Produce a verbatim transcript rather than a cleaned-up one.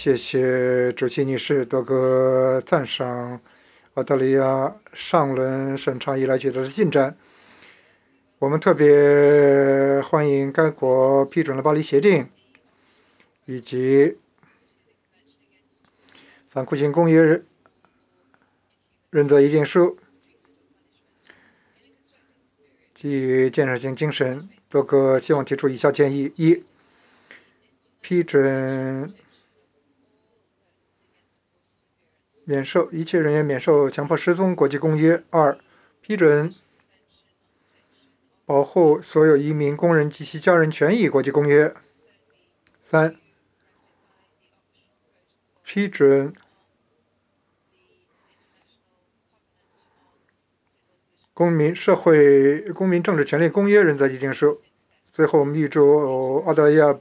谢谢主席女士多个赞赏澳大利亚上轮审查以来取得的进展。我们特别欢迎该国批准了巴黎协定以及反酷刑公约认责议定书。基于建设性精神，多个希望提出以下建议：一、批准免受一切人员免受强迫失踪国际公约；二、批准保护所有移民工人及其家人权益国际公约；三、批准公民社会公民政治权利公约认责议定书。最后，我们预祝澳大利亚